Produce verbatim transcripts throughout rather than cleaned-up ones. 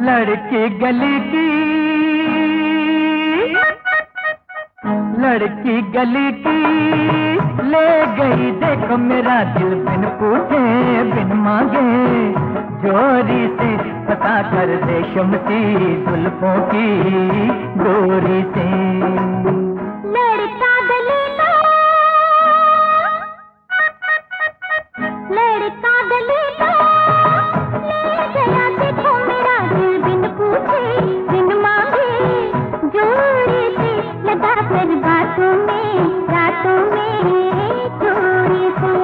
लड़की गली की, लड़की गली की ले गई देखो मेरा दिल, बिन पूछे बिन मांगे जोरी से पता कर रेशम सी जुल्फों की डोरी से। लड़का गली का, लड़का गली का ले गया देखो मेरा दिल, बिन पूछे बिन मांगे जोरी से लगा कर बातों में रातों में चोरी से।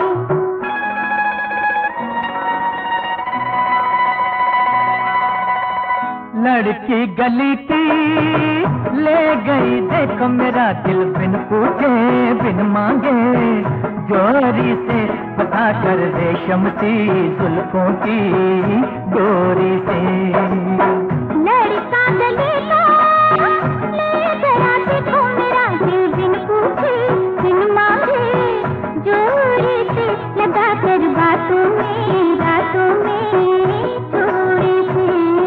लड़की गली की ले गई देखो मेरा दिल, बिन पूछे बिन मांगे जोरी से पता कर रेशम सी जुल्फों की डोरी से। लड़का गली का ले गया देखो मेरा दिल, बिन पूछे बिन मांगे जोरी से लगा कर बातों में रातों में चोरी से।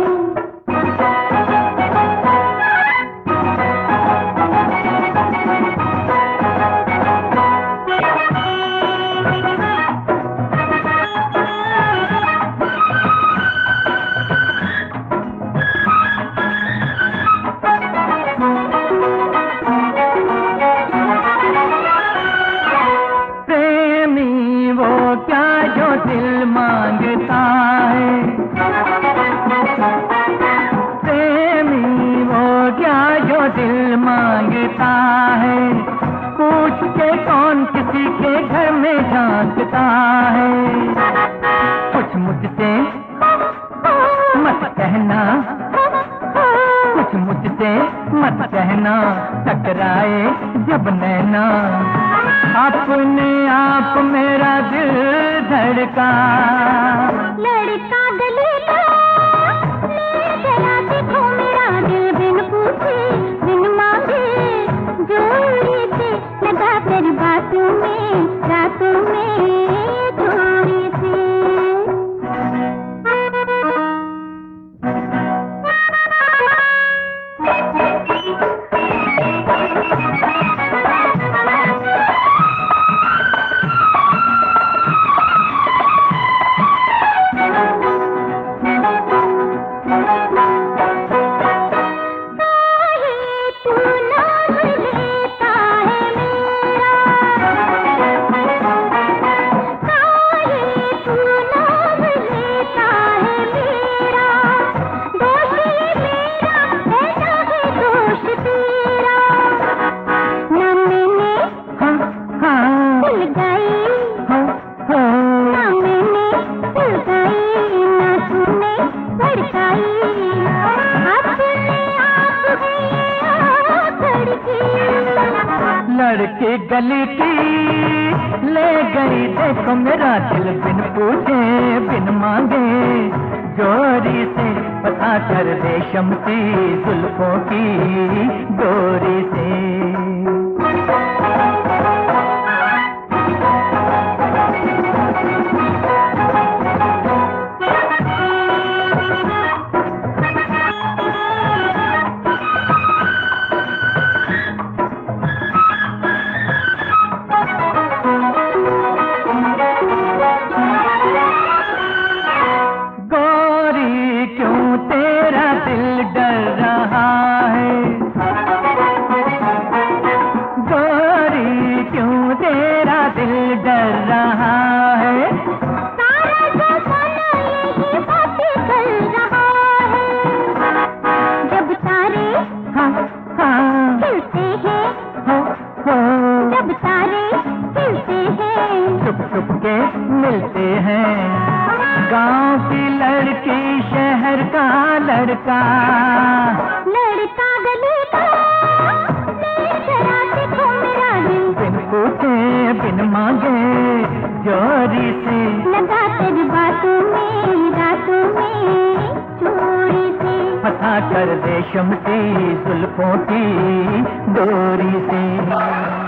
दिल मांगता है प्रेमी वो क्या जो दिल मांगता है, पूछ के कौन किसी के घर में झांकता है। कुछ मुझसे मत कहना, कुछ मुझसे मत कहना, टकराए जब नैना अपने आप मेरा दिल धड़का। लड़का गली का ले गया देखो मेरा दिल, बिन पूछे बिन मांगे जोरी से लगा कर बातों में रातों में चोरी से। लड़की गली की ले गई देखो मेरा दिल, बिन पूछे बिन मांगे जोरी से पता कर रेशम सी जुल्फों की डोरी से। मिलते हैं गांव की लड़की शहर का लड़का। लड़का गली का ले गया देखो मेरा दिल, बिन पूछे बिन मांगे जोरी से लगा कर बातों में रातों में चोरी से। फंसा कर रेशम सी जुल्फों की डोरी से।